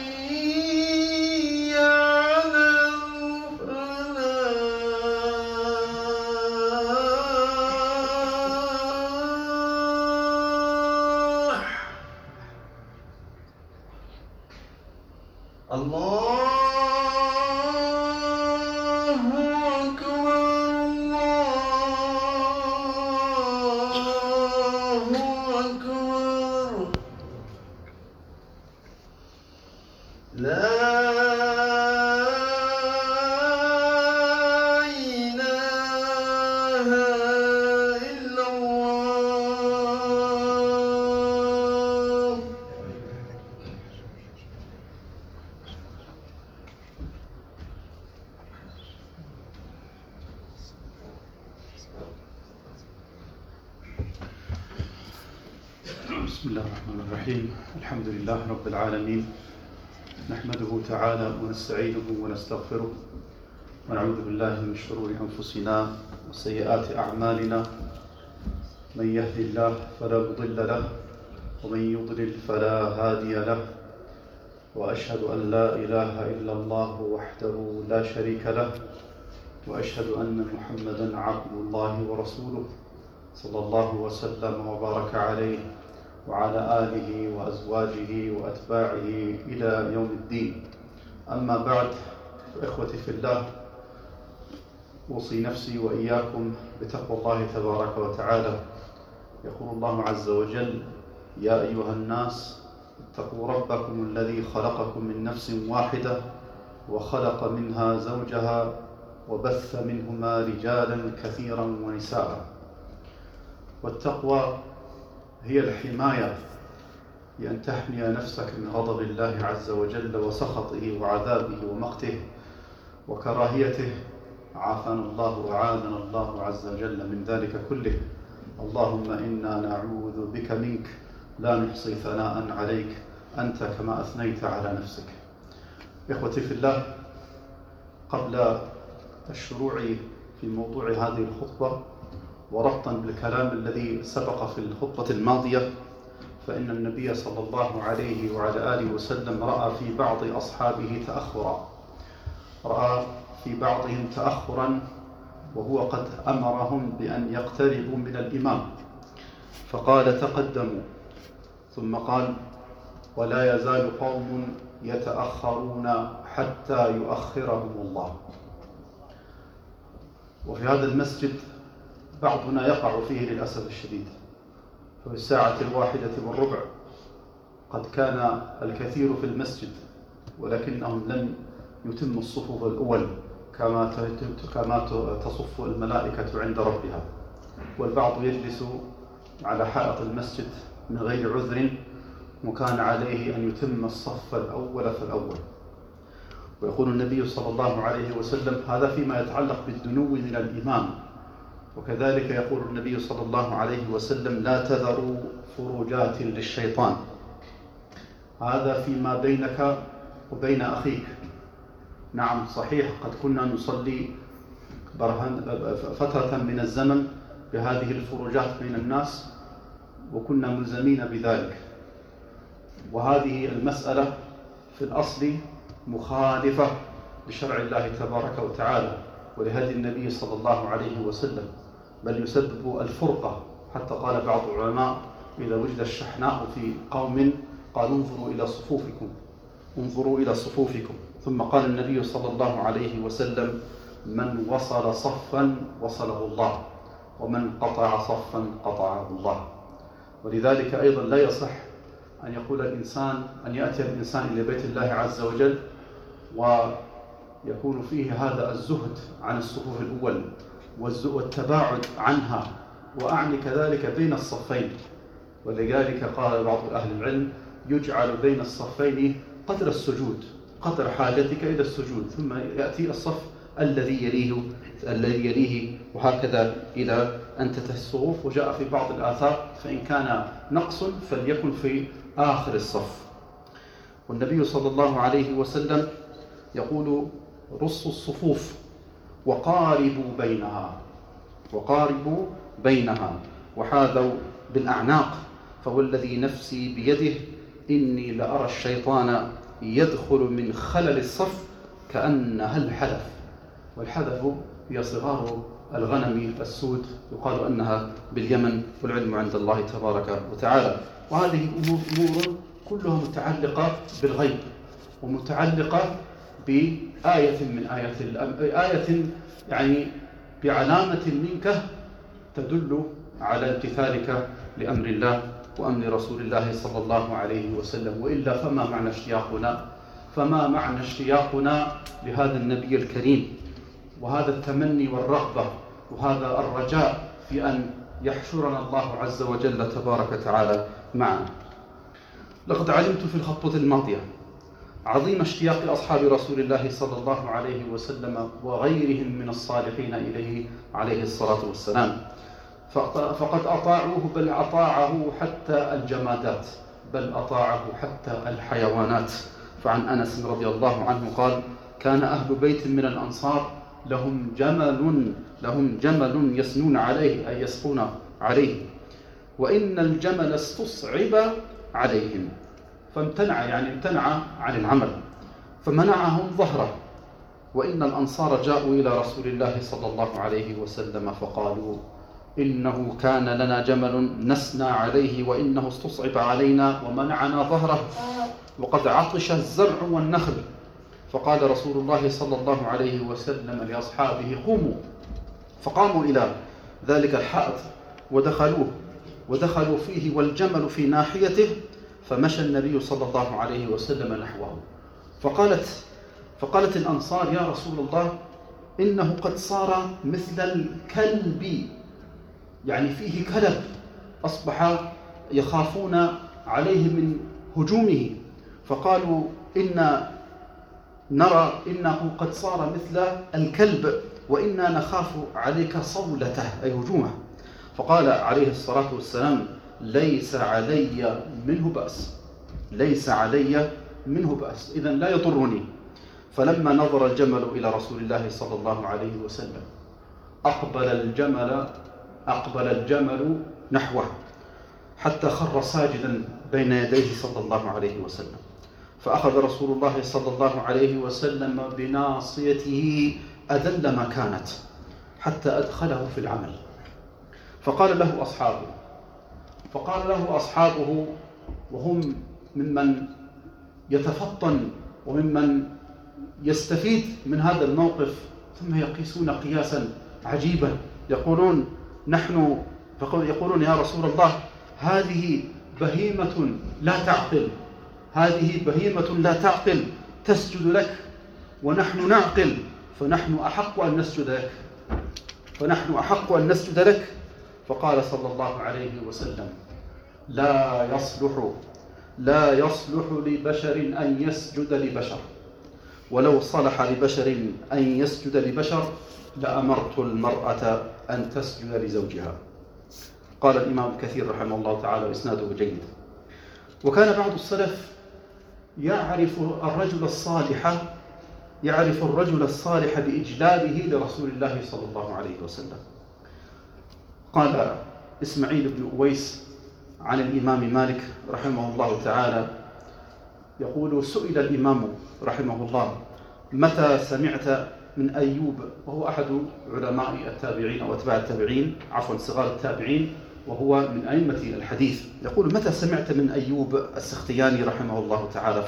بسم الله الرحمن الرحيم. الحمد لله رب العالمين، نحمده تعالى ونستعينه ونستغفره ونعوذ بالله من شرور أنفسنا وسيئات أعمالنا. من يهد الله فلا مضل له ومن يضلل فلا هادي له، وأشهد أن لا إله إلا الله وحده لا شريك له، وأشهد أن محمدا عبد الله ورسوله صلى الله وسلم وبارك عليه وعلى آله وأزواجه وأتباعه إلى يوم الدين. أما بعد، إخوتي في الله، أوصي نفسي وإياكم بتقوى الله تبارك وتعالى. يقول الله عز وجل: يا أيها الناس اتقوا ربكم الذي خلقكم من نفس واحدة وخلق منها زوجها وبث منهما رجالا كثيرا ونساء. والتقوى هي الحماية بأن تحمي نفسك من غضب الله عز وجل وسخطه وعذابه ومقته وكراهيته، عافانا الله وعاذنا الله عز وجل من ذلك كله. اللهم إنا نعوذ بك منك، لا نحصي ثناء عليك أنت كما أثنيت على نفسك. إخوتي في الله، قبل الشروع في موضوع هذه الخطبة وربطا بالكلام الذي سبق في الخطبة الماضية، فإن النبي صلى الله عليه وعلى آله وسلم رأى في بعض أصحابه تأخرا، رأى في بعضهم تأخرا وهو قد أمرهم بأن يقتربوا من الإمام، فقال: تقدموا. ثم قال: ولا يزال قوم يتأخرون حتى يؤخرهم الله. وفي هذا المسجد بعضنا يقع فيه للأسف الشديد، ففي الساعة 1:15 قد كان الكثير في المسجد ولكنهم لم يتموا الصفوف الأول كما تصف الملائكة عند ربها، والبعض يجلس على حائط المسجد من غير عذر وكان عليه أن يتم الصف الأول فالأول. ويقول النبي صلى الله عليه وسلم: هذا فيما يتعلق بالدنو من الإمام. وكذلك يقول النبي صلى الله عليه وسلم: لا تذروا فروجات للشيطان. هذا فيما بينك وبين أخيك. نعم صحيح، قد كنا نصلي فترة من الزمن بهذه الفروجات بين الناس وكنا ملزمين بذلك، وهذه المسألة في الأصل مخالفة لشرع الله تبارك وتعالى ولهدي النبي صلى الله عليه وسلم، بل يسبب الفرقة. حتى قال بعض العلماء: إذا وجد الشحناء في قوم قالوا انظروا إلى صفوفكم. ثم قال النبي صلى الله عليه وسلم: من وصل صفا وصله الله، ومن قطع صفا قطعه الله. ولذلك أيضا لا يصح أن يأتي الإنسان إلى بيت الله عز وجل ويكون فيه هذا الزهد عن الصفوف الأول والتباعد عنها، وأعني كذلك بين الصفين. ولذلك قال بعض أهل العلم: يجعل بين الصفين قدر السجود، قدر حاجتك إلى السجود، ثم يأتي الصف الذي يليه وهكذا إلى أن تنتهي الصفوف. وجاء في بعض الآثار: فإن كان نقص فليكن في آخر الصف. والنبي صلى الله عليه وسلم يقول: رصوا الصفوف وقاربوا بينها وحاذوا بالأعناق، فوالذي نفسي بيده إني لأرى الشيطان يدخل من خلل الصف كأنها الحذف، والحذف هي صغار الغنم السود، يقال أنها باليمن، والعلم عند الله تبارك وتعالى. وهذه أمور كلها متعلقة بالغيب، ومتعلقة بآية من آية يعني بعلامة منك تدل على امتثالك لأمر الله وأمر رسول الله صلى الله عليه وسلم. وإلا فما معنى اشتياقنا لهذا النبي الكريم، وهذا التمني والرغبة وهذا الرجاء في أن يحشرنا الله عز وجل تبارك وتعالى معه. لقد علمت في الخطبة الماضية عظيم اشتياق أصحاب رسول الله صلى الله عليه وسلم وغيرهم من الصالحين إليه عليه الصلاة والسلام، فقد أطاعوه، بل أطاعه حتى الجمادات، بل أطاعه حتى الحيوانات. فعن أنس رضي الله عنه قال: كان أهل بيت من الأنصار لهم جمل يسنون عليه، أي يسقون عليه، وإن الجمل استصعب عليهم فامتنع، يعني امتنع عن العمل، فمنعهم ظهره. وإن الأنصار جاءوا إلى رسول الله صلى الله عليه وسلم فقالوا: إنه كان لنا جمل نسنى عليه، وإنه استصعب علينا ومنعنا ظهره، وقد عطش الزرع والنخل. فقال رسول الله صلى الله عليه وسلم لأصحابه: قوموا. فقاموا إلى ذلك الحائط ودخلوا فيه والجمل في ناحيته، فمشى النبي صلى الله عليه وسلم نحوه. فقالت الأنصار: يا رسول الله، إنه قد صار مثل الكلب، يعني فيه كلب، أصبح يخافون عليه من هجومه. فقالوا: نرى إنه قد صار مثل الكلب، وإنا نخاف عليك صولته، أي هجومه. فقال عليه الصلاة والسلام: ليس علي منه بأس، إذن لا يضرني. فلما نظر الجمل إلى رسول الله صلى الله عليه وسلم أقبل الجمل نحوه حتى خر ساجدا بين يديه صلى الله عليه وسلم. فأخذ رسول الله صلى الله عليه وسلم بناصيته أذل ما كانت حتى أدخله في العمل. فقال له أصحابه وهم ممن يتفطن وممن يستفيد من هذا الموقف، ثم يقيسون قياسا عجيبا، يقولون يا رسول الله، هذه بهيمة لا تعقل تسجد لك، ونحن نعقل، فنحن أحق أن نسجد لك. فقال صلى الله عليه وسلم: لا يصلح لبشر أن يسجد لبشر، ولو صلح لبشر أن يسجد لبشر لأمرت المرأة أن تسجد لزوجها. قال الإمام كثير رحمه الله تعالى وإسناده جيد. وكان بعض السلف يعرف الرجل الصالح بإجلاله لرسول الله صلى الله عليه وسلم. قال إسماعيل بن أويس عن الإمام مالك رحمه الله تعالى، يقول: سئل الإمام رحمه الله: متى سمعت من أيوب؟ وهو أحد علماء التابعين أو أتباع التابعين، صغار التابعين، وهو من أئمة الحديث. يقول: متى سمعت من أيوب السختياني رحمه الله تعالى؟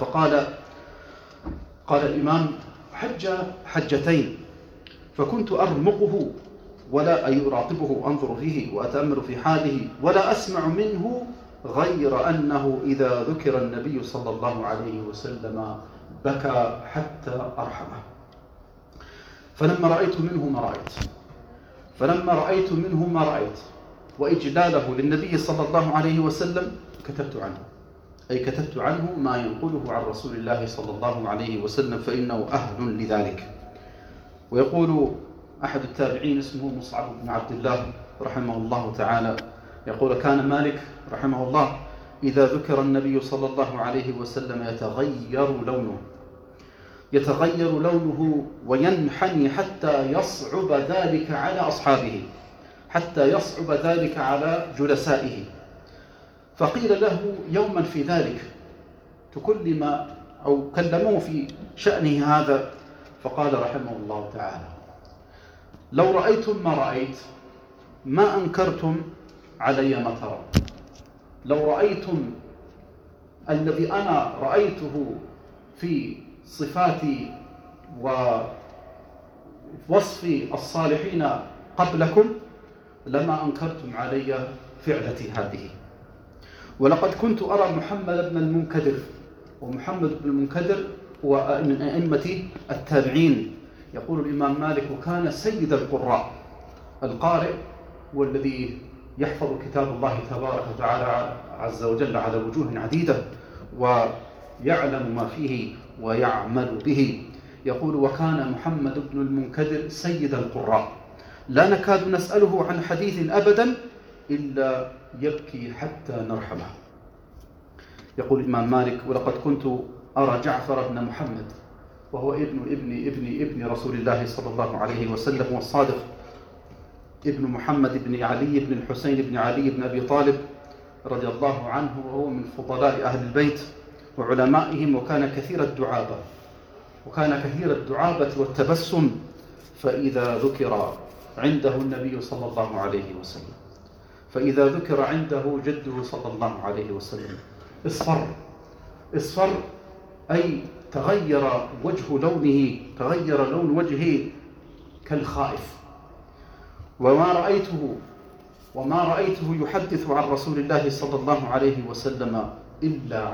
قال الإمام: حج حجتين، فكنت أرمقه ولا يراقبه، أنظر فيه وأتأمل في حاله، ولا أسمع منه غير أنه إذا ذكر النبي صلى الله عليه وسلم بكى حتى أرحمه. فلما رأيت منه ما رأيت وإجلاله للنبي صلى الله عليه وسلم كتبت عنه ما ينقله عن رسول الله صلى الله عليه وسلم، فإنه أهل لذلك. ويقول أحد التابعين اسمه مصعب بن عبد الله رحمه الله تعالى، يقول: كان مالك رحمه الله إذا ذكر النبي صلى الله عليه وسلم يتغير لونه وينحني حتى يصعب ذلك على أصحابه، حتى يصعب ذلك على جلسائه. فقيل له يوما في ذلك: تكلم أو كلموه في شأنه هذا، فقال رحمه الله تعالى: لو رأيتم ما رأيت ما أنكرتم علي ما ترون. لو رأيتم الذي أنا رأيته في صفات ووصف الصالحين قبلكم لما أنكرتم علي فعلتي هذه. ولقد كنت أرى محمد بن المنكدر، ومحمد بن المنكدر هو من أئمة التابعين. يقول الإمام مالك: وكان سيد القراء. القارئ هو الذي يحفظ كتاب الله تبارك وتعالى عز وجل على وجوه عديدة ويعلم ما فيه ويعمل به. يقول: وكان محمد بن المنكدر سيد القراء، لا نكاد نسأله عن حديث أبدا إلا يبكي حتى نرحمه. يقول الإمام مالك: ولقد كنت أرى جعفر بن محمد، وهو ابن رسول الله صلى الله عليه وسلم، والصادق ابن محمد بن علي بن الحسين بن علي بن أبي طالب رضي الله عنه، وهو من فضلاء أهل البيت وعلمائهم، وكان كثير الدعابة والتبسم، فإذا ذكر عنده النبي صلى الله عليه وسلم، فإذا ذكر عنده جده صلى الله عليه وسلم اصفر، أي تغير لون وجهه كالخائف. وما رأيته يحدث عن رسول الله صلى الله عليه وسلم إلا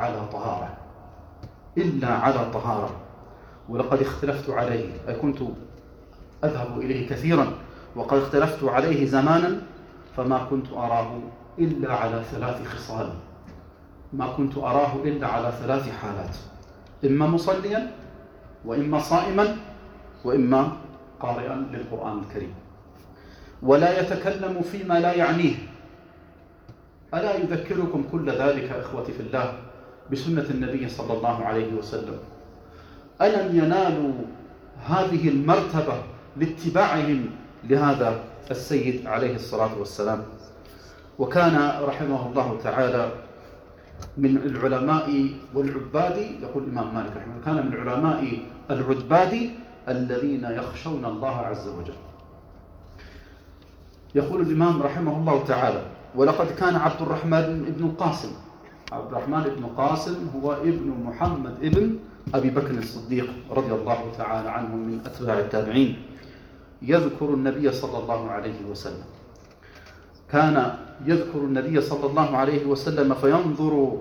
على طهارة. ولقد اختلفت عليه، أي كنت أذهب إليه كثيرا، وقد اختلفت عليه زمانا، فما كنت أراه إلا على 3 خصال، ما كنت أراه إلا على 3 حالات: إما مصليا، وإما صائما، وإما قارئا للقرآن الكريم. ولا يتكلم فيما لا يعنيه. ألا يذكركم كل ذلك إخوتي في الله بسنة النبي صلى الله عليه وسلم؟ ألم ينالوا هذه المرتبة لاتباعهم لهذا السيد عليه الصلاة والسلام؟ وكان رحمه الله تعالى من العلماء والعباد. يقول الإمام مالك رحمه الله: كان من العلماء العباد الذين يخشون الله عز وجل. يقول الإمام رحمه الله تعالى: ولقد كان عبد الرحمن بن قاسم هو ابن محمد ابن أبي بكر الصديق رضي الله تعالى عنه من أتباع التابعين، يذكر النبي صلى الله عليه وسلم. كان يذكر النبي صلى الله عليه وسلم فينظر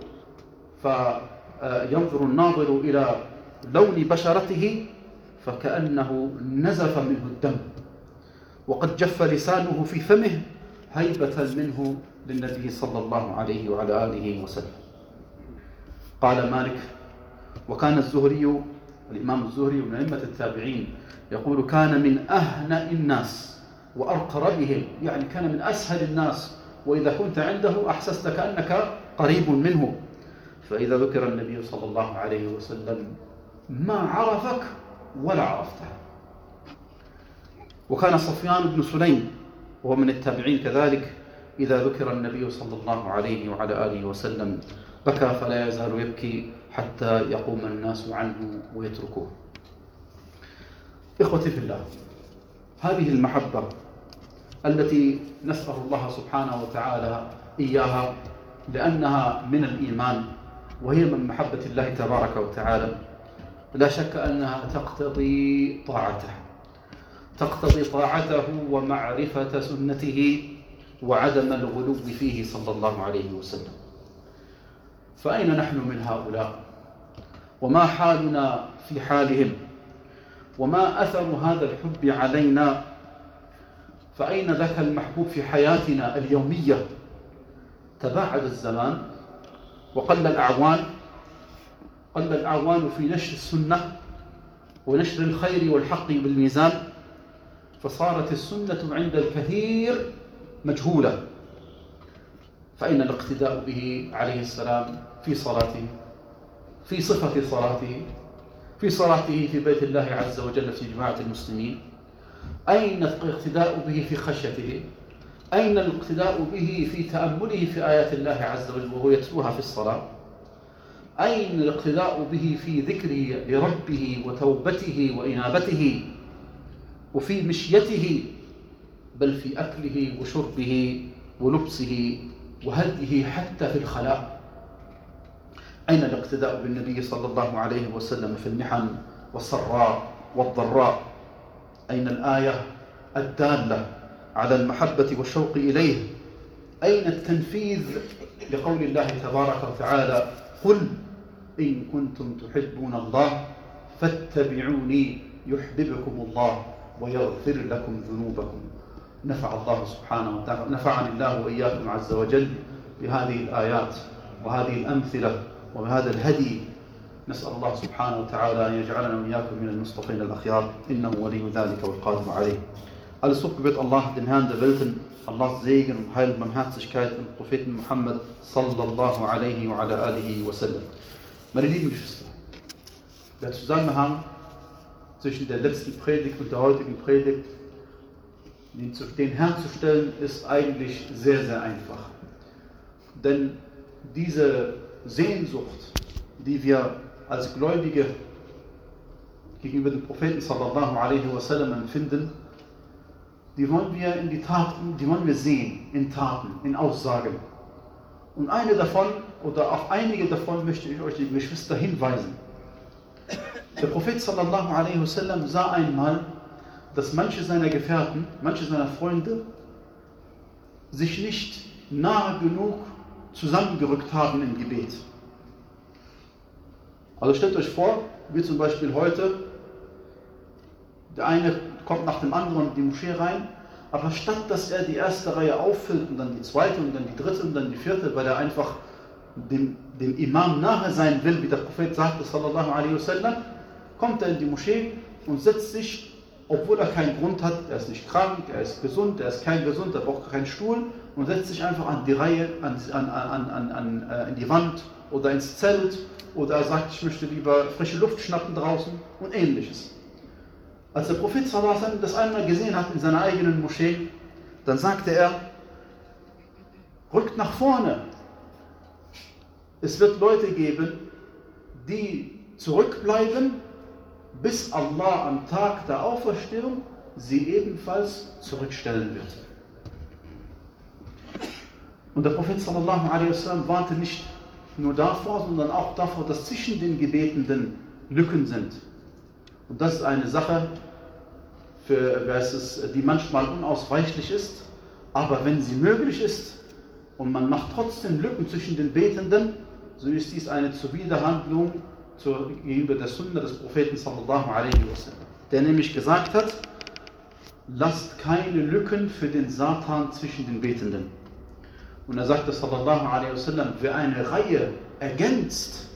الناظر إلى لون بشرته فكأنه نزف منه الدم، وقد جف لسانه في فمه هيبة منه للنبي صلى الله عليه وعلى آله وسلم. قال مالك: وكان الإمام الزهري من أئمة التابعين يقول: كان من أهنأ الناس وأرقربهم، يعني كان من أسهل الناس، وإذا كنت عنده أحسست كأنك قريب منه. فإذا ذكر النبي صلى الله عليه وسلم ما عرفك ولا عرفته. وكان صفيان بن سليم وهو من التابعين كذلك، إذا ذكر النبي صلى الله عليه وعلى آله وسلم بكى فلا يزال يبكي حتى يقوم الناس عنه ويتركوه. إخوتي في الله، هذه المحبة التي نسأل الله سبحانه وتعالى إياها لأنها من الإيمان وهي من محبة الله تبارك وتعالى، لا شك أنها تقتضي طاعته ومعرفة سنته وعدم الغلو فيه صلى الله عليه وسلم. فأين نحن من هؤلاء؟ وما حالنا في حالهم؟ وما أثر هذا الحب علينا؟ فأين ذاك المحبوب في حياتنا اليومية؟ تباعد الزمان وقل الأعوان في نشر السنة ونشر الخير والحق بالميزان، فصارت السنة عند الكثير مجهولة. فأين الاقتداء به عليه السلام في صلاته، في صفة صلاته، في صلاته في بيت الله عز وجل في جماعة المسلمين؟ أين الاقتداء به في خشيته؟ أين الاقتداء به في تأمله في آيات الله عز وجل وهو يتلوها في الصلاة؟ أين الاقتداء به في ذكره لربه وتوبته وإنابته وفي مشيته، بل في أكله وشربه ولبسه وهديه حتى في الخلاء. أين الاقتداء بالنبي صلى الله عليه وسلم في المحن والسراء والضراء؟ أين الآية الدالة على المحبة والشوق إليه؟ أين التنفيذ لقول الله تبارك وتعالى: قل إن كنتم تحبون الله فاتبعوني يحببكم الله ويغفر لكم ذنوبكم. نفعني الله وإياكم عز وجل بهذه الآيات وهذه الأمثلة وهذا الهدي. نسأل الله سبحانه وتعالى أن يجعلنا وإياكم من المصطفين الأخيار، إنه ولي ذلك والقادر عليه. Alles Lob Allah, dem Herrn der Welten, Allahs Segen und Heil und Barmherzigkeit und Propheten Muhammad sallallahu alaihi wa ala alihi wa sallam. Meine lieben Geschwister, der Zusammenhang zwischen der letzten Predigt und der heutigen Predigt, den herzustellen, ist eigentlich sehr, sehr einfach. Denn diese Sehnsucht, die wir als Gläubige gegenüber dem Propheten sallallahu alaihi wa sallam empfinden, die wollen wir in die Taten, die wollen wir sehen, in Taten, in Aussagen. Und eine davon, oder auf einige davon möchte ich euch, die Geschwister, hinweisen. Der Prophet sallallahu alaihi wa sallam sah einmal, dass manche seiner Gefährten, manche seiner Freunde sich nicht nahe genug zusammengerückt haben im Gebet. Also stellt euch vor, wie zum Beispiel heute, der eine kommt nach dem anderen in die Moschee rein, aber statt dass er die erste Reihe auffüllt und dann die zweite und dann die dritte und dann die vierte, weil er einfach dem Imam nahe sein will, wie der Prophet sagte, sallallahu alaihi wasallam, kommt er in die Moschee und setzt sich, obwohl er keinen Grund hat, er ist nicht krank, er ist gesund, er ist kein gesund, er braucht keinen Stuhl, und setzt sich einfach an die Reihe, in die Wand oder ins Zelt, oder er sagt, ich möchte lieber frische Luft schnappen draußen und ähnliches. Als der Prophet sallallahu alaihi wasallam das einmal gesehen hat in seiner eigenen Moschee, dann sagte er: Rückt nach vorne. Es wird Leute geben, die zurückbleiben, bis Allah am Tag der Auferstehung sie ebenfalls zurückstellen wird. Und der Prophet sallallahu alaihi wasallam warnte nicht nur davor, sondern auch davor, dass zwischen den Gebetenden Lücken sind. Und das ist eine Sache, die manchmal unausweichlich ist, aber wenn sie möglich ist und man macht trotzdem Lücken zwischen den Betenden, so ist dies eine Zuwiderhandlung gegenüber der Sunna des Propheten sallallahu alaihi wasallam, der nämlich gesagt hat: Lasst keine Lücken für den Satan zwischen den Betenden. Und er sagte sallallahu alaihi wasallam: Wer eine Reihe ergänzt,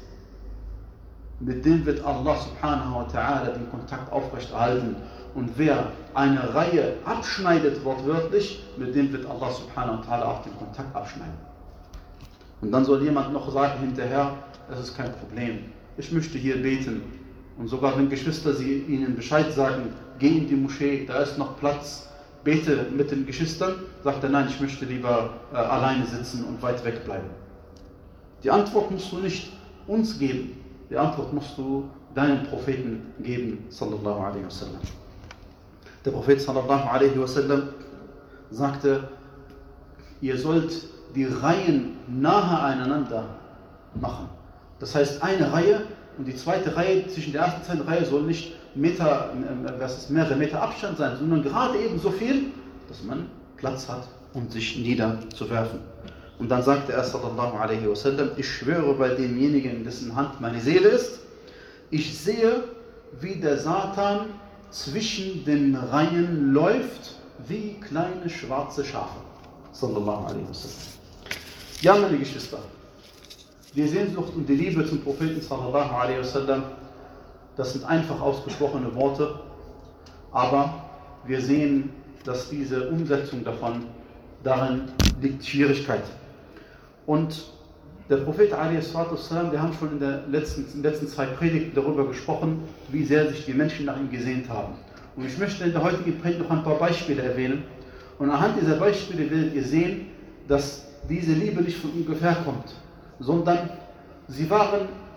mit dem wird Allah subhanahu wa ta'ala den Kontakt aufrechterhalten. Und wer eine Reihe abschneidet, wortwörtlich, mit dem wird Allah subhanahu wa ta'ala auch den Kontakt abschneiden. Und dann soll jemand noch sagen hinterher: Das ist kein Problem, ich möchte hier beten. Und sogar wenn Geschwister ihnen Bescheid sagen, geh in die Moschee, da ist noch Platz, bete mit den Geschwistern, sagt er: Nein, ich möchte lieber alleine sitzen und weit weg bleiben. Die Antwort musst du nicht uns geben, die Antwort musst du deinen Propheten geben, sallallahu alaihi wasallam. Der Prophet sallallahu alaihi wasallam sagte: Ihr sollt die Reihen nahe aneinander machen. Das heißt, eine Reihe und die zweite Reihe, zwischen der ersten und zweiten Reihe soll nicht mehrere Meter Abstand sein, sondern gerade eben so viel, dass man Platz hat, um sich niederzuwerfen. Und dann sagte er sallallahu alaihi wasallam: Ich schwöre bei demjenigen, in dessen Hand meine Seele ist, ich sehe, wie der Satan zwischen den Reihen läuft, wie kleine schwarze Schafe. Sallallahu alaihi wasallam. Ja, meine Geschwister, die Sehnsucht und die Liebe zum Propheten sallallahu alaihi wasallam, das sind einfach ausgesprochene Worte, aber wir sehen, dass diese Umsetzung davon, darin liegt Schwierigkeit. Und der Prophet a.s., wir haben schon in den letzten zwei Predigten darüber gesprochen, wie sehr sich die Menschen nach ihm gesehnt haben. Und ich möchte in der heutigen Predigt noch ein paar Beispiele erwähnen. Und anhand dieser Beispiele werdet ihr sehen, dass diese Liebe nicht von ungefähr kommt, sondern sie waren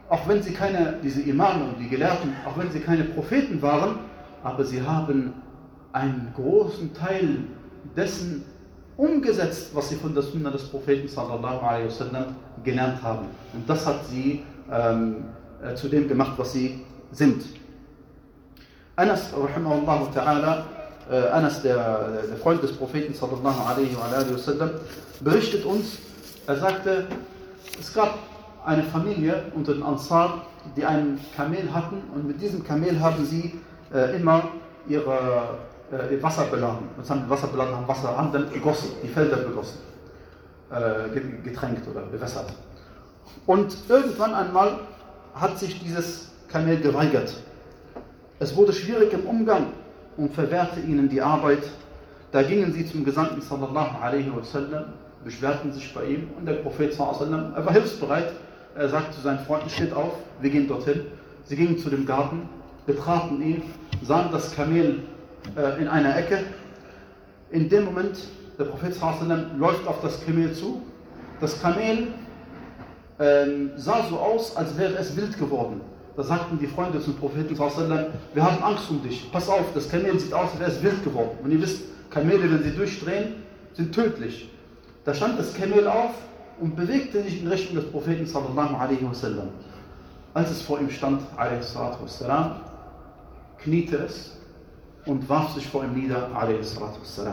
auch wenn sie diese Imame und die Gelehrten, auch wenn sie keine Propheten waren, aber sie haben einen großen Teil dessen umgesetzt, was sie von der Sunna des Propheten sallallahu alaihi wasallam gelernt haben. Und das hat sie zu dem gemacht, was sie sind. Anas, rahimahullah ta'ala, Anas, der Freund des Propheten sallallahu alaihi wasallam, berichtet uns, er sagte, es gab eine Familie unter den Ansar, die einen Kamel hatten, und mit diesem Kamel haben sie immer ihr Wasser beladen. Und haben Wasser beladen, haben dann gegossen, die Felder begossen, getränkt oder bewässert. Und irgendwann einmal hat sich dieses Kamel geweigert. Es wurde schwierig im Umgang und verwehrte ihnen die Arbeit. Da gingen sie zum Gesandten sallallahu alaihi wasallam, beschwerten sich bei ihm, und der Prophet sallallahu alaihi wasallam, er war hilfsbereit. Er sagte zu seinen Freunden, steht auf, wir gehen dorthin. Sie gingen zu dem Garten, betraten ihn, sahen das Kamel in einer Ecke. In dem Moment, der Prophet sallallahu alaihi wasallam läuft auf das Kamel zu. Das Kamel sah so aus, als wäre es wild geworden. Da sagten die Freunde zum Propheten sallallahu alaihi wasallam, wir haben Angst um dich, pass auf, das Kamel sieht aus, als wäre es wild geworden. Und ihr wisst, Kamele, wenn sie durchdrehen, sind tödlich. Da stand das Kamel auf und bewegte sich in Richtung des Propheten sallallahu alaihi wasallam. Als es vor ihm stand, alaihi salatu wassalam, kniete es und warf sich vor ihm nieder, alaihi salatu wassalam.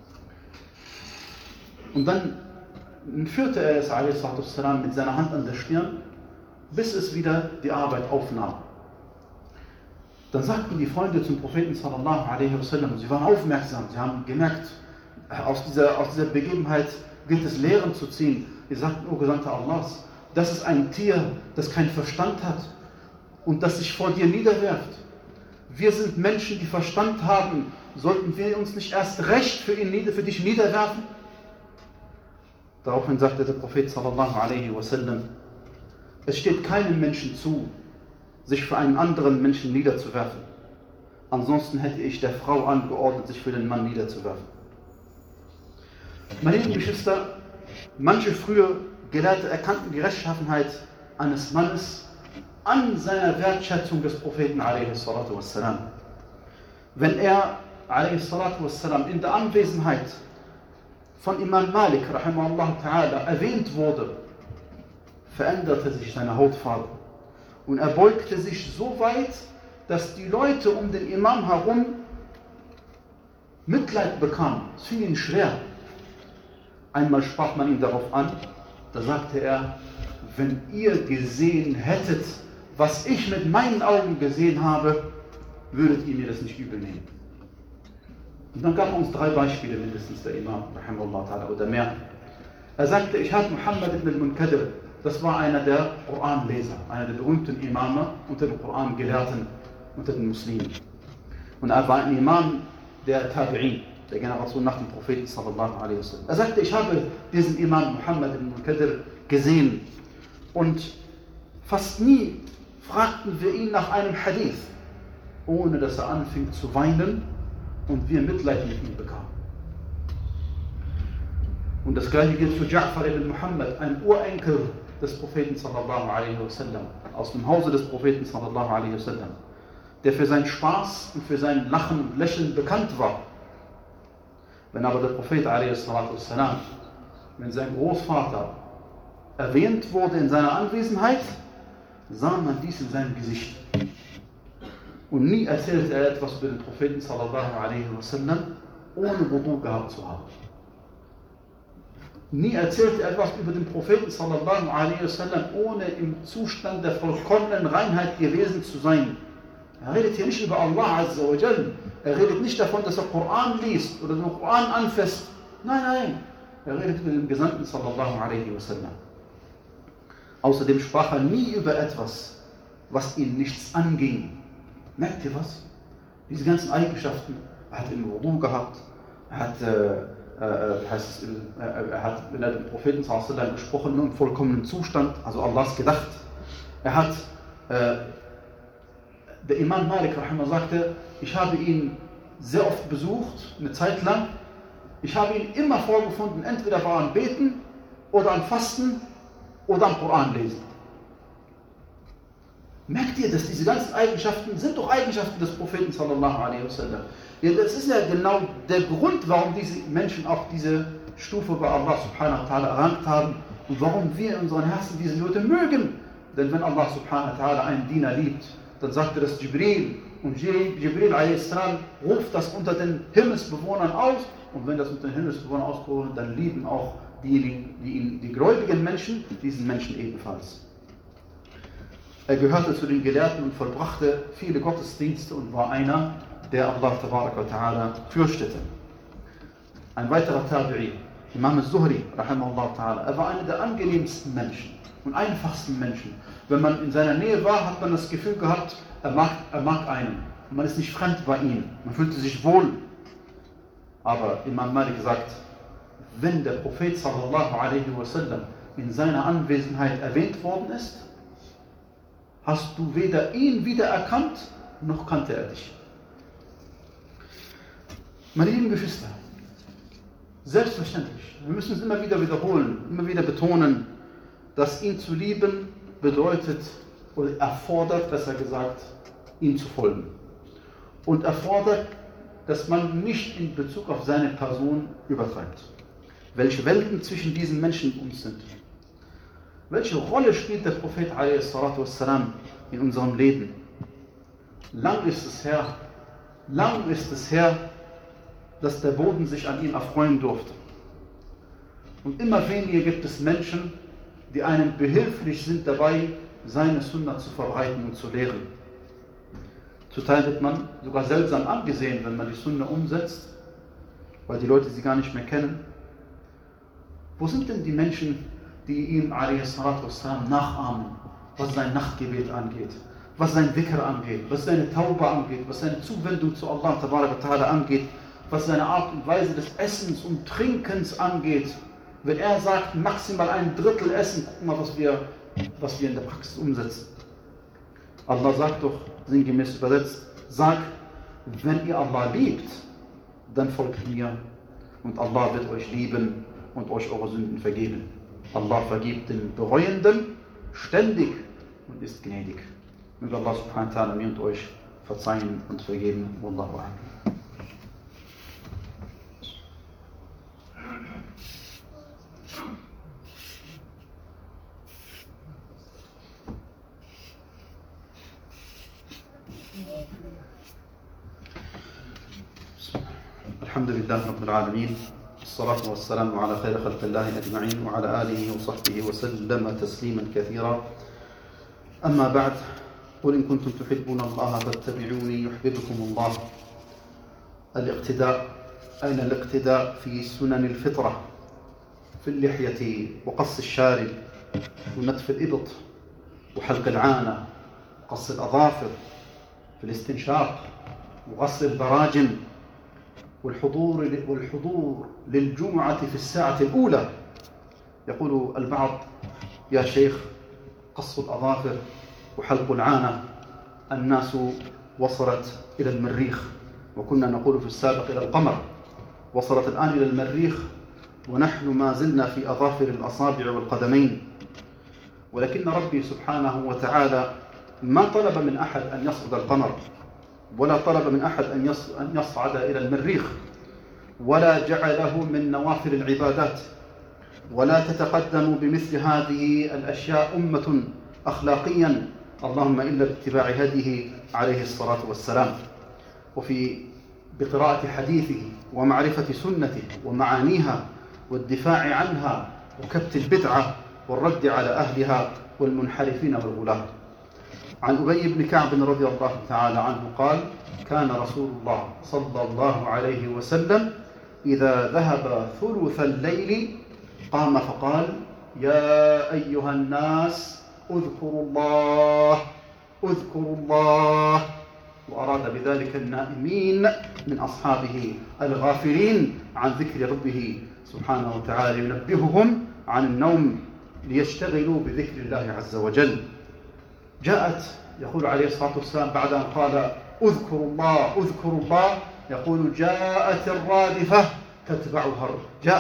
Und dann führte er es, alaihi salatu wassalam, mit seiner Hand an der Stirn, bis es wieder die Arbeit aufnahm. Dann sagten die Freunde zum Propheten sallallahu alaihi wasallam, sie waren aufmerksam, sie haben gemerkt, aus dieser Begebenheit gilt es Lehren zu ziehen. Sie sagten, O Gesandter Allahs, das ist ein Tier, das keinen Verstand hat und das sich vor dir niederwerft. Wir sind Menschen, die Verstand haben. Sollten wir uns nicht erst recht für dich niederwerfen? Daraufhin sagte der Prophet sallallahu alaihi wasallam, es steht keinem Menschen zu, sich für einen anderen Menschen niederzuwerfen. Ansonsten hätte ich der Frau angeordnet, sich für den Mann niederzuwerfen. Meine lieben Geschwister, manche frühe Gelehrte erkannten die Rechtschaffenheit eines Mannes an seiner Wertschätzung des Propheten alaihi salatu wassalam. Wenn er alaihi salatu wassalam in der Anwesenheit von Imam Malik rahimahullah ta'ala erwähnt wurde, veränderte sich seine Hautfarbe und er beugte sich so weit, dass die Leute um den Imam herum Mitleid bekamen. Es fiel ihnen schwer. Einmal sprach man ihn darauf an, da sagte er, wenn ihr gesehen hättet, was ich mit meinen Augen gesehen habe, würdet ihr mir das nicht übel nehmen. Und dann gab er uns 3 Beispiele mindestens, der Imam, rahimahullah ta'ala, oder mehr. Er sagte, ich habe Muhammad ibn al-Munkadir, das war einer der Koranleser, einer der berühmten Imame unter den Koran-Gelehrten, unter den Muslimen. Und er war ein Imam der Tabi'in, der Generation nach dem Propheten sallallahu alaihi wasallam. Er sagte, ich habe diesen Imam Muhammad ibn al-Munkadir gesehen und fast nie fragten wir ihn nach einem Hadith, ohne dass er anfing zu weinen und wir Mitleid mit ihm bekamen. Und das gleiche gilt für Ja'far ibn Muhammad, ein Urenkel des Propheten sallallahu alaihi wasallam, aus dem Hause des Propheten sallallahu alaihi wasallam, der für seinen Spaß und für sein Lachen und Lächeln bekannt war. Wenn aber der Prophet alaihi wasallam, wenn sein Großvater erwähnt wurde in seiner Anwesenheit, sah man dies in seinem Gesicht. Und nie erzählte er etwas über den Propheten sallallahu alaihi wasallam, ohne Wudu gehabt zu haben. Nie erzählte er etwas über den Propheten sallallahu alaihi wasallam, ohne im Zustand der vollkommenen Reinheit gewesen zu sein. Er redet hier nicht über Allah azza wa jal. Er redet nicht davon, dass er Koran liest oder den Koran anfasst. Nein. Er redet über den Gesandten sallallahu alaihi wasallam. Außerdem sprach er nie über etwas, was ihn nichts anging. Merkt ihr was? Diese ganzen Eigenschaften. Er hat im Wudu gehabt. Er hat, wenn er den Propheten sallallahu alaihi wasallam gesprochen, nur im vollkommenen Zustand, also Allahs gedacht. Er hat, der Imam Malik rahimahullah sagte, ich habe ihn sehr oft besucht, eine Zeit lang. Ich habe ihn immer vorgefunden, entweder war er am Beten oder am Fasten oder am Koran lesen. Merkt ihr, dass diese ganzen Eigenschaften sind doch Eigenschaften des Propheten sallallahu alaihi wasallam. Ja, das ist ja genau der Grund, warum diese Menschen auch diese Stufe bei Allah subhanahu wa ta'ala erlangt haben und warum wir in unseren Herzen diese Leute mögen. Denn wenn Allah subhanahu wa ta'ala einen Diener liebt, dann sagt er das Jibril und Jibril a.s. ruft das unter den Himmelsbewohnern aus und wenn das unter den Himmelsbewohnern ausgerufen wird, dann lieben auch die gläubigen Menschen diesen Menschen ebenfalls. Er gehörte zu den Gelehrten und vollbrachte viele Gottesdienste und war einer, der Allah tabaraka wa ta'ala fürchtete. Ein weiterer Tabi'i, Imam al-Zuhri, rahimahullah ta'ala, er war einer der angenehmsten Menschen und einfachsten Menschen. Wenn man in seiner Nähe war, hat man das Gefühl gehabt, er mag einen. Und man ist nicht fremd bei ihm, man fühlte sich wohl. Aber Imam Malik sagt, wenn der Prophet sallallahu alaihi wasallam in seiner Anwesenheit erwähnt worden ist, hast du weder ihn wiedererkannt, noch kannte er dich. Meine lieben Geschwister, selbstverständlich, wir müssen es immer wieder wiederholen, immer wieder betonen, dass ihn zu lieben bedeutet oder erfordert, besser gesagt, ihm zu folgen. Und erfordert, dass man nicht in Bezug auf seine Person übertreibt. Welche Welten zwischen diesen Menschen uns sind. Welche Rolle spielt der Prophet a.s. in unserem Leben? Lang ist es her, dass der Boden sich an ihm erfreuen durfte. Und immer weniger gibt es Menschen, die einem behilflich sind dabei, seine Sunna zu verbreiten und zu lehren. Zum Teil wird man sogar seltsam angesehen, wenn man die Sunna umsetzt, weil die Leute sie gar nicht mehr kennen. Wo sind denn die Menschen, die ihm a.s. nachahmen, was sein Nachtgebet angeht, was sein Dhikr angeht, was seine Tauba angeht, was seine Zuwendung zu Allah ta'ala angeht, was seine Art und Weise des Essens und Trinkens angeht. Wenn er sagt, maximal ein Drittel essen, guck mal, was wir in der Praxis umsetzen. Allah sagt doch, sinngemäß übersetzt, sag, wenn ihr Allah liebt, dann folgt mir und Allah wird euch lieben und euch eure Sünden vergeben. Allah vergibt den Bereuenden ständig und ist gnädig. Möge Allah subhanahu wa ta'ala mir und euch verzeihen und vergeben. Wallahu a'lam. الحمد لله رب العالمين والصلاة والسلام على خير خلق الله أجمعين وعلى آله وصحبه وسلم تسليما كثيرا أما بعد قل إن كنتم تحبون الله فاتبعوني يحببكم الله. الاقتداء، أين الاقتداء في سنن الفطرة، في اللحية وقص الشارب ونتف الإبط وحلق العانة وقص الأظافر، في الاستنشاق وغسل البراجم والحضور للجمعة في الساعة الأولى. يقول البعض يا شيخ قص الأظافر وحلق العانة الناس وصلت إلى المريخ، وكنا نقول في السابق إلى القمر، وصلت الآن إلى المريخ ونحن ما زلنا في أظافر الأصابع والقدمين. ولكن ربي سبحانه وتعالى ما طلب من أحد أن يصعد القمر، ولا طلب من أحد أن يصعد إلى المريخ، ولا جعله من نوافل العبادات. ولا تتقدم بمثل هذه الأشياء أمة أخلاقيا اللهم إلا باتباع هديه عليه الصلاة والسلام، بقراءة حديثه ومعرفة سنته ومعانيها والدفاع عنها وكبت البدعة والرد على أهلها والمنحرفين والغلاة. عن أبي بن كعب رضي الله تعالى عنه قال: كان رسول الله صلى الله عليه وسلم إذا ذهب ثلث الليل قام فقال: يا أيها الناس اذكروا الله، وأراد بذلك النائمين من أصحابه الغافلين عن ذكر ربه سبحانه وتعالى، ينبههم عن النوم ليشتغلوا بذكر الله عز وجل. جاءت، يقول عليه الصلاة والسلام بعد أن قال اذكروا الله، يقول جاءت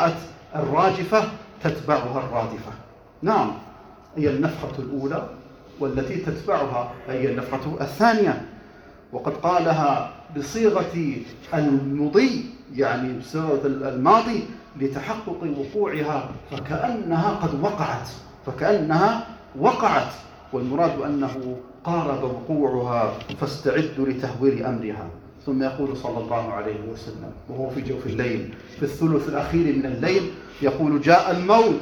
الراجفة تتبعها الرادفة. نعم، هي النفخة الأولى والتي تتبعها هي النفخة الثانية. وقد قالها بصيغة المضي، يعني بصيغة الماضي، لتحقق وقوعها، فكأنها وقعت، والمراد أنه قارب وقوعها، فاستعدوا لتهويل أمرها. ثم يقول صلى الله عليه وسلم وهو في جوف الليل في الثلث الأخير من الليل، يقول: جاء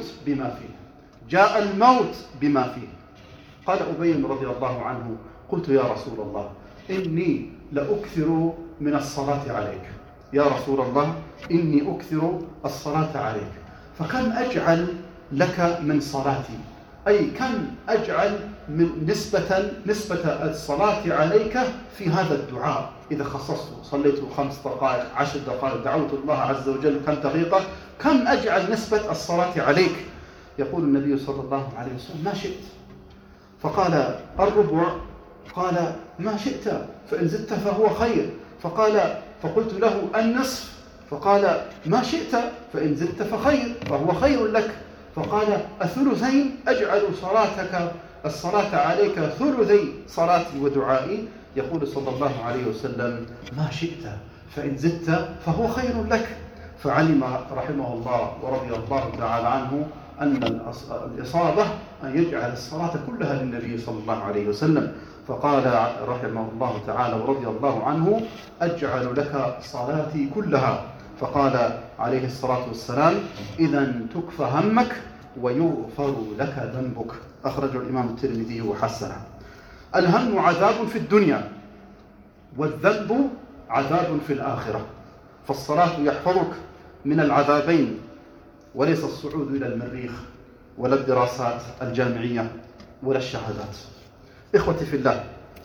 الموت بما فيه. قال أبي رضي الله عنه: قلت يا رسول الله إني لأكثر من الصلاة عليك، يا رسول الله إني أكثر الصلاة عليك، فكم أجعل لك من صلاتي؟ أي كم أجعل من نسبة الصلاة عليك في هذا الدعاء؟ إذا خصصت صليت 5 دقائق 10 دقائق دعوت الله عز وجل كم دقيقة، كم أجعل نسبة الصلاة عليك؟ يقول النبي صلى الله عليه وسلم: ما شئت. فقال: الربع؟ قال: ما شئت، فإن زدت فهو خير. فقلت له: النصف؟ فقال: ما شئت، فإن زدت فهو خير لك. فقال: الثلثين؟ أجعل الصلاة عليك ثلثي صلاتي ودعائي. يقول صلى الله عليه وسلم: ما شئت، فإن زدت فهو خير لك. فعلم رحمه الله ورضي الله تعالى عنه أن الإصابة أن يجعل الصلاة كلها للنبي صلى الله عليه وسلم. فقال رحمه الله تعالى ورضي الله عنه: أجعل لك صلاتي كلها. فقال عليه الصلاة والسلام: إذا تكفى همك ويغفر لك ذنبك. أخرج الإمام الترمذي وحسنه. الهم عذاب في الدنيا، والذنب عذاب في الآخرة، فالصلاة يحفظك من العذابين، وليس الصعود إلى المريخ ولا الدراسات الجامعية ولا الشهادات. إخوتي في الله،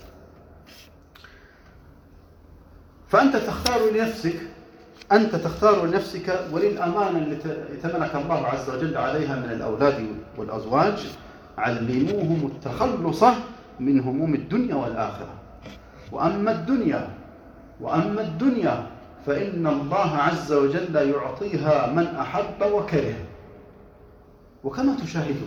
فأنت تختار لنفسك وللأمانة التي ائتمنك الله عز وجل عليها من الأولاد والأزواج، علموهم التخلص من هموم الدنيا والآخرة. وأما الدنيا فإن الله عز وجل يعطيها من أحب وكره. وكما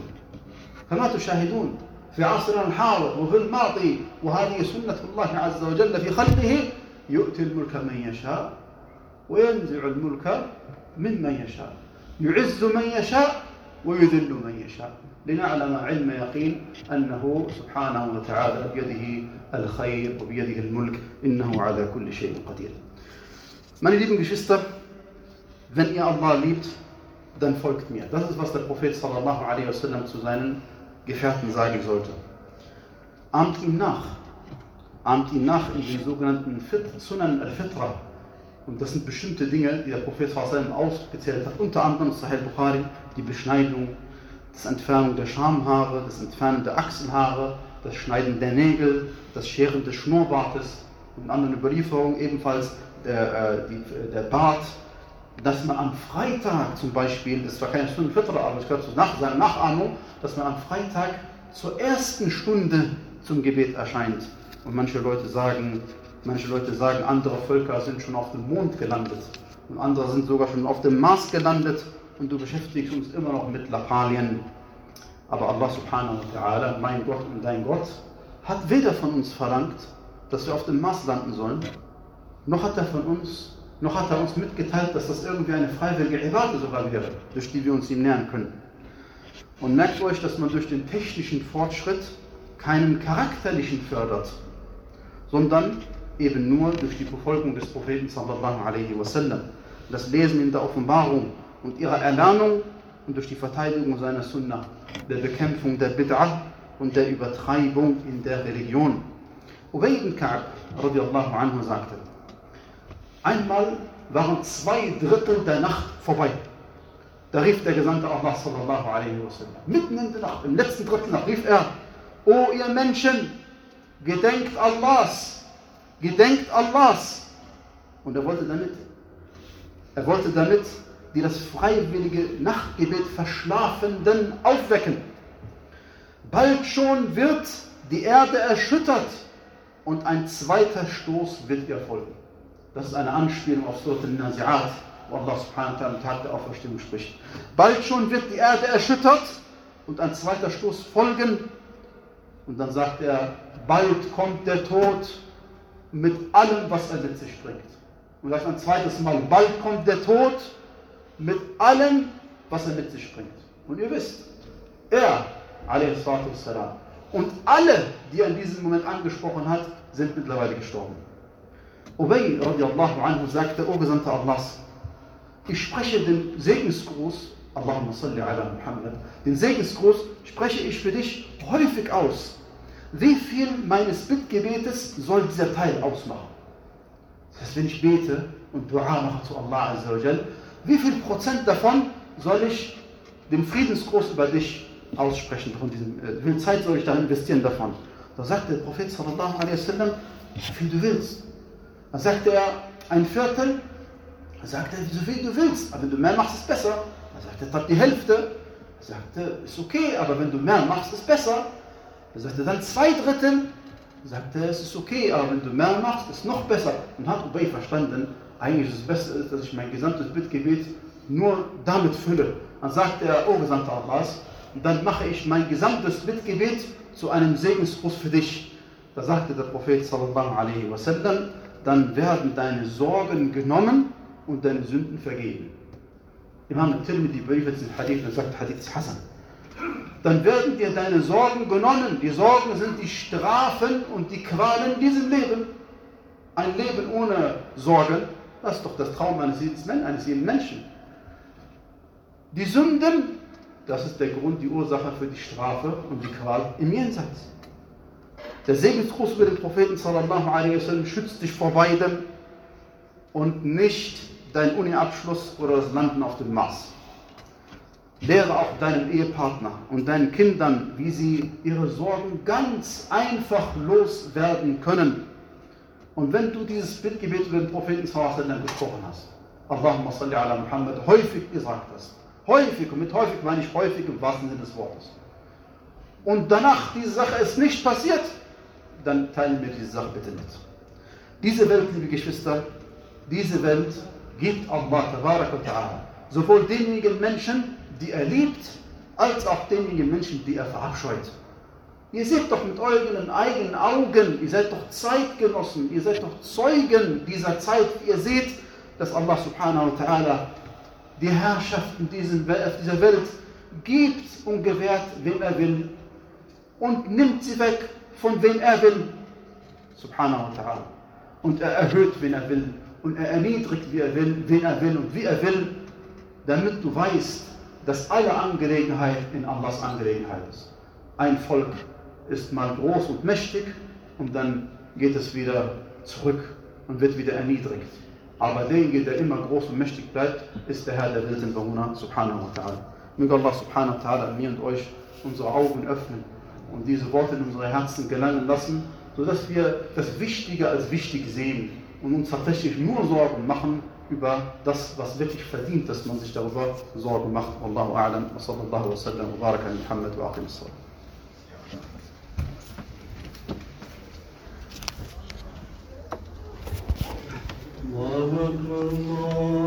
تشاهدون في عصرنا الحاضر وفي الماضي، وهذه سنة الله عز وجل في خلقه، يؤتي الملك من يشاء وينزع الملك ممن يشاء، يعز من يشاء ويذل من يشاء، لنعلم علم يقين أنه سبحانه وتعالى بيده الخير وبيده الملك، إنه على كل شيء قدير. Meine lieben Geschwister, wenn ihr Allah liebt, dann folgt mir. Das ist, was der Prophet sallallahu alaihi wasallam zu seinen Gefährten sagen sollte. Ahmt ihm nach in den sogenannten Sunan al-Fitra. Und das sind bestimmte Dinge, die der Prophet sallallahu alaihi wasallam aufgezählt hat, unter anderem Sahih Bukhari, die Beschneidung, das Entfernen der Schamhaare, das Entfernen der Achselhaare, das Schneiden der Nägel, das Scheren des Schnurrbartes und in anderen Überlieferungen ebenfalls der Bart, dass man am Freitag zum Beispiel, das war keine Stunde Fitra, aber es gehört zu seiner Nachahmung, dass man am Freitag zur ersten Stunde zum Gebet erscheint. Und manche Leute sagen, andere Völker sind schon auf dem Mond gelandet und andere sind sogar schon auf dem Mars gelandet und du beschäftigst uns immer noch mit Lappalien. Aber Allah subhanahu wa ta'ala, mein Gott und dein Gott, hat weder von uns verlangt, dass wir auf dem Mars landen sollen, noch hat er uns mitgeteilt, dass das irgendwie eine freiwillige Ibade sogar wäre, durch die wir uns ihm nähern können. Und merkt euch, dass man durch den technischen Fortschritt keinen charakterlichen fördert, sondern eben nur durch die Befolgung des Propheten sallallahu alaihi wasallam, das Lesen in der Offenbarung und ihrer Erlernung und durch die Verteidigung seiner Sunnah, der Bekämpfung der Bid'ah und der Übertreibung in der Religion. Ubay ibn Ka'b radiallahu anhu sagte: Einmal waren 2/3 der Nacht vorbei. Da rief der Gesandte Allah sallallahu alaihi wasallam, mitten in der Nacht, im letzten Drittel Nacht, rief er: O ihr Menschen, gedenkt Allahs! Und er wollte damit die das freiwillige Nachtgebet Verschlafenden aufwecken. Bald schon wird die Erde erschüttert und ein zweiter Stoß wird ihr folgen. Das ist eine Anspielung auf Surat al-Nazi'at, wo Allah subhanahu wa ta'ala am Tag der Auferstehung spricht. Bald schon wird die Erde erschüttert und ein zweiter Stoß folgen Und dann sagt er, bald kommt der Tod mit allem, was er mit sich bringt. Und sagt ein zweites Mal, bald kommt der Tod mit allem, was er mit sich bringt. Und ihr wisst, er, a.s. und alle, die er in diesem Moment angesprochen hat, sind mittlerweile gestorben. Ubay radiallahu anhu sagte, O Gesandter Allahs, ich spreche den Segensgruß, Allahumma salli ala Muhammad, den Segensgruß spreche ich für dich häufig aus. Wie viel meines Bittgebetes soll dieser Teil ausmachen? Das heißt, wenn ich bete und Dua mache zu Allah Azza wa Jal, wie viel Prozent davon soll ich den Friedensgruß über dich aussprechen? Wie viel Zeit soll ich da investieren davon? Da sagt der Prophet sallallahu alaihi wasallam, wie viel du willst. Dann sagt er ein Viertel, dann sagt er, so viel du willst, aber wenn du mehr machst, ist besser. Dann sagt er, die Hälfte. Dann sagt er, ist okay, aber wenn du mehr machst, ist besser. Dann sagt er, dann 2 Drittel. Dann sagt er, es ist okay, aber wenn du mehr machst, ist noch besser. Und hat Ubay verstanden, eigentlich ist es besser, dass ich mein gesamtes Bittgebet nur damit fülle. Dann sagt er, O Gesandter Allahs, und dann mache ich mein gesamtes Bittgebet zu einem Segensgruß für dich. Da sagte der Prophet sallallahu alaihi wasallam, dann werden deine Sorgen genommen und deine Sünden vergeben. Imam al-Tirmidhi berichtet den Hadith und sagt, Hadith ist Hasan. Dann werden dir deine Sorgen genommen. Die Sorgen sind die Strafen und die Qualen in diesem Leben. Ein Leben ohne Sorgen, das ist doch das Traum eines jeden Menschen. Die Sünden, das ist der Grund, die Ursache für die Strafe und die Qual im Jenseits. Der Segensgruß über den Propheten sallallahu alaihi wasallam schützt dich vor beidem und nicht dein Uni-Abschluss oder das Landen auf dem Mars. Lehre auch deinem Ehepartner und deinen Kindern, wie sie ihre Sorgen ganz einfach loswerden können. Und wenn du dieses Bittgebet über den Propheten sallallahu alaihi wasallam gesprochen hast, Allahumma salli ala Muhammad, häufig gesagt hast, häufig, und mit häufig meine ich häufig im wahrsten Sinne des Wortes, und danach diese Sache ist nicht passiert, dann teilen wir diese Sache bitte mit. Diese Welt, liebe Geschwister, diese Welt gibt Allah tabarak wa ta'ala sowohl denjenigen Menschen, die er liebt, als auch denjenigen Menschen, die er verabscheut. Ihr seht doch mit euren eigenen Augen, ihr seid doch Zeitgenossen, ihr seid doch Zeugen dieser Zeit. Ihr seht, dass Allah subhanahu wa ta'ala die Herrschaft auf dieser Welt gibt und gewährt, wem er will, und nimmt sie weg, von wem er will, subhanahu wa ta'ala. Und er erhöht, wen er will, und er erniedrigt, wie er will, wen er will und wie er will, damit du weißt, dass alle Angelegenheit in Allahs Angelegenheit ist. Ein Volk ist mal groß und mächtig und dann geht es wieder zurück und wird wieder erniedrigt. Aber derjenige, der immer groß und mächtig bleibt, ist der Herr der Welt in Bewohner, subhanahu wa ta'ala. Möge Allah subhanahu wa ta'ala mir und euch unsere Augen öffnen und diese Worte in unsere Herzen gelangen lassen, sodass wir das Wichtige als wichtig sehen und uns tatsächlich nur Sorgen machen über das, was wirklich verdient, dass man sich darüber Sorgen macht. Wallahu a'lam wa sallallahu wa sallam wa baraka ala Muhammad wa aqim as-salat. الله أكبر الله